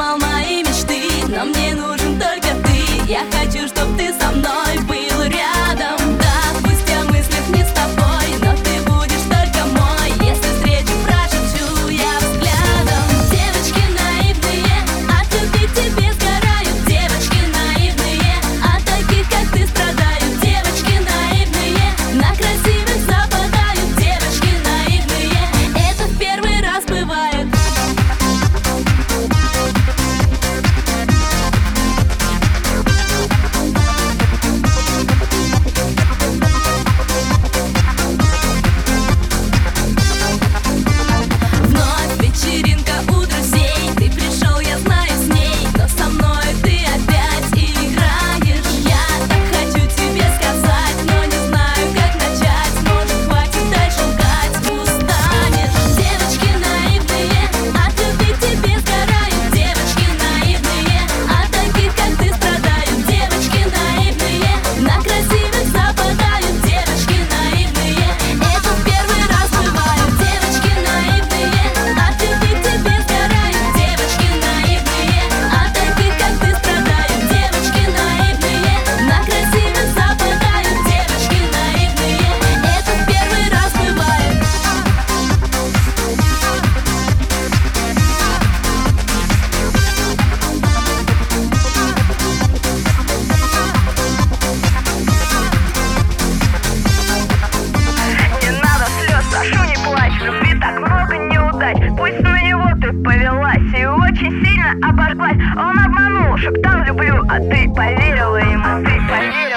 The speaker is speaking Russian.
сломал мои мечты, но мне нужен только ты. Я хочу, чтоб ты со мной был рядом. Да, пусть я в мыслях не с тобой, но ты будешь только мой. Если встречу, прошепчу я взглядом. Девочки наивные, от любви к тебе сгорают. Девочки наивные, от таких, как ты, страдают. Девочки наивные, на красивых западают. Девочки наивные, это в первый раз бывает. Пусть на него ты повелась и очень сильно обожглась. Он обманул, шептал люблю, а ты поверила ему, ты поверила.